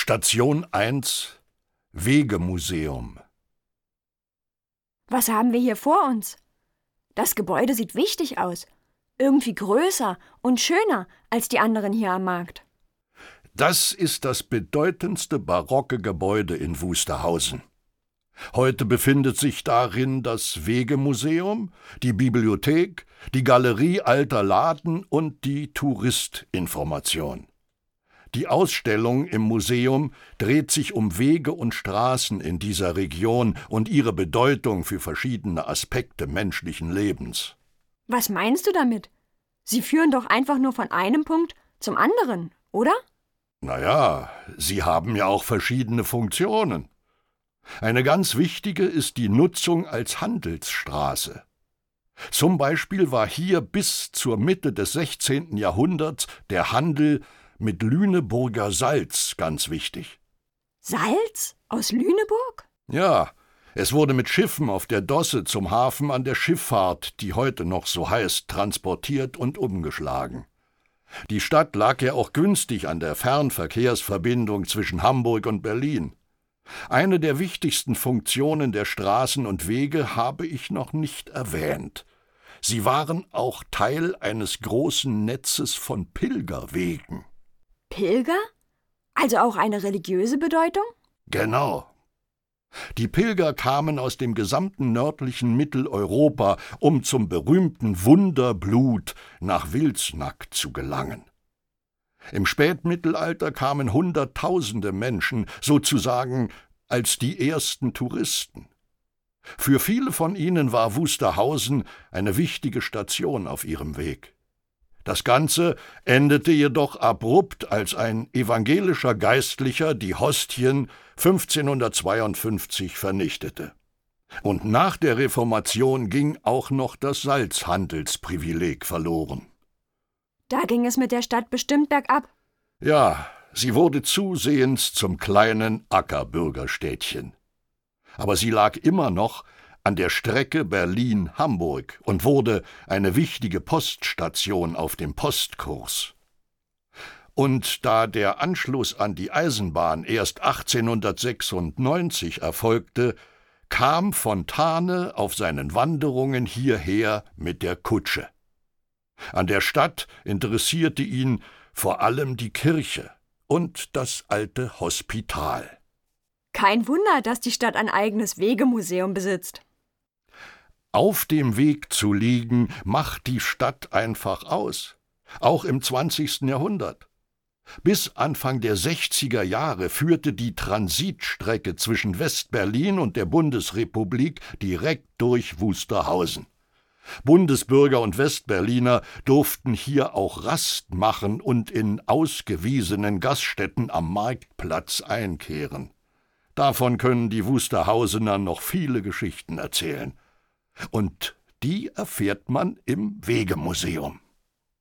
Station 1 Wegemuseum. Was haben wir hier vor uns? Das Gebäude sieht wichtig aus. Irgendwie größer und schöner als die anderen hier am Markt. Das ist das bedeutendste barocke Gebäude in Wusterhausen. Heute befindet sich darin das Wegemuseum, die Bibliothek, die Galerie alter Laden und die Touristinformation. Die Ausstellung im Museum dreht sich um Wege und Straßen in dieser Region und ihre Bedeutung für verschiedene Aspekte menschlichen Lebens. Was meinst du damit? Sie führen doch einfach nur von einem Punkt zum anderen, oder? Naja, sie haben ja auch verschiedene Funktionen. Eine ganz wichtige ist die Nutzung als Handelsstraße. Zum Beispiel war hier bis zur Mitte des 16. Jahrhunderts der Handel mit Lüneburger Salz ganz wichtig. Salz? Aus Lüneburg? Ja, es wurde mit Schiffen auf der Dosse zum Hafen an der Schifffahrt, die heute noch so heißt, transportiert und umgeschlagen. Die Stadt lag ja auch günstig an der Fernverkehrsverbindung zwischen Hamburg und Berlin. Eine der wichtigsten Funktionen der Straßen und Wege habe ich noch nicht erwähnt. Sie waren auch Teil eines großen Netzes von Pilgerwegen. Pilger? Also auch eine religiöse Bedeutung? Genau. Die Pilger kamen aus dem gesamten nördlichen Mitteleuropa, um zum berühmten Wunderblut nach Wilsnack zu gelangen. Im Spätmittelalter kamen Hunderttausende Menschen sozusagen als die ersten Touristen. Für viele von ihnen war Wusterhausen eine wichtige Station auf ihrem Weg. Das Ganze endete jedoch abrupt, als ein evangelischer Geistlicher die Hostien 1552 vernichtete. Und nach der Reformation ging auch noch das Salzhandelsprivileg verloren. Da ging es mit der Stadt bestimmt bergab. Ja, sie wurde zusehends zum kleinen Ackerbürgerstädtchen. Aber sie lag immer noch an der Strecke Berlin-Hamburg und wurde eine wichtige Poststation auf dem Postkurs. Und da der Anschluss an die Eisenbahn erst 1896 erfolgte, kam Fontane auf seinen Wanderungen hierher mit der Kutsche. An der Stadt interessierte ihn vor allem die Kirche und das alte Hospital. Kein Wunder, dass die Stadt ein eigenes Wegemuseum besitzt. Auf dem Weg zu liegen, macht die Stadt einfach aus, auch im 20. Jahrhundert. Bis Anfang der 60er Jahre führte die Transitstrecke zwischen West-Berlin und der Bundesrepublik direkt durch Wusterhausen. Bundesbürger und Westberliner durften hier auch Rast machen und in ausgewiesenen Gaststätten am Marktplatz einkehren. Davon können die Wusterhausener noch viele Geschichten erzählen. Und die erfährt man im Wegemuseum.